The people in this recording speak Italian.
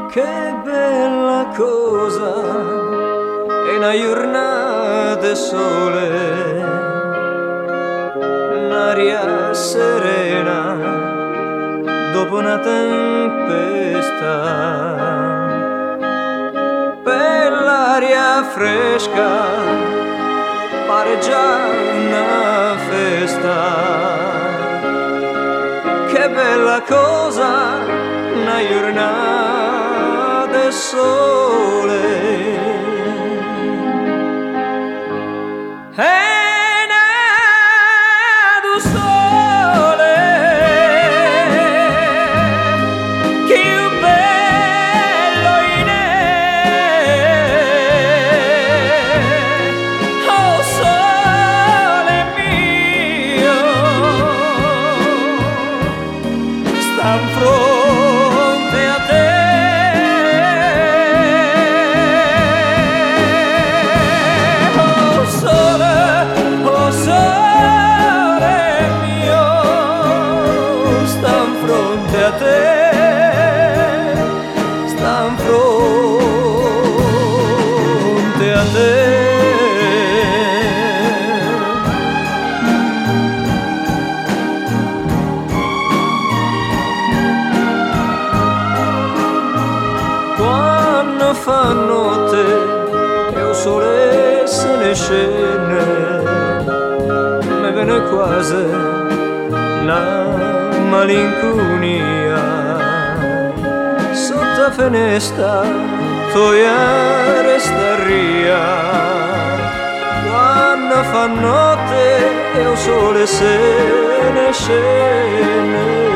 Che bella cosa è una giornata sole, un'aria serena dopo una tempesta, per l'aria fresca pare già una festa. Che bella cosa una giornata sole. In fronte a te, oh sole mio, sta in fronte a te, sta in fronte a te. Quando fa notte e il sole se ne scende, mi viene quasi una malinconia. Sotto la finestra toia resta ria. Quando fa notte e il sole se ne scende,